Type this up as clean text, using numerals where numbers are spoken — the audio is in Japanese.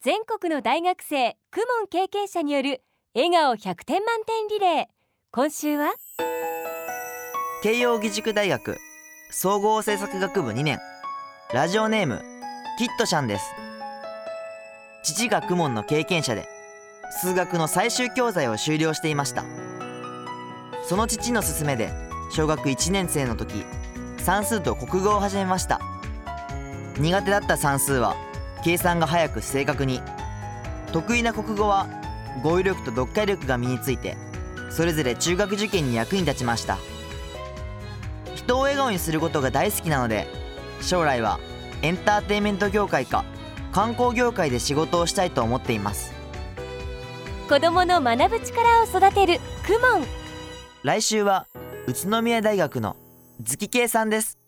全国の大学生公文経験者による笑顔100点満点リレー。今週は慶應義塾大学総合政策学部2年、ラジオネームキットシャンです。父が公文の経験者で数学の最終教材を修了していました。その父の勧めで小学1年生の時、算数と国語を始めました。苦手だった算数は計算が早く正確に、得意な国語は語彙力と読解力が身について、それぞれ中学受験に役に立ちました。人を笑顔にすることが大好きなので、将来はエンターテインメント業界か観光業界で仕事をしたいと思っています。 子どもの学ぶ力を育てる公文。 来週は宇都宮大学の月圭さんです。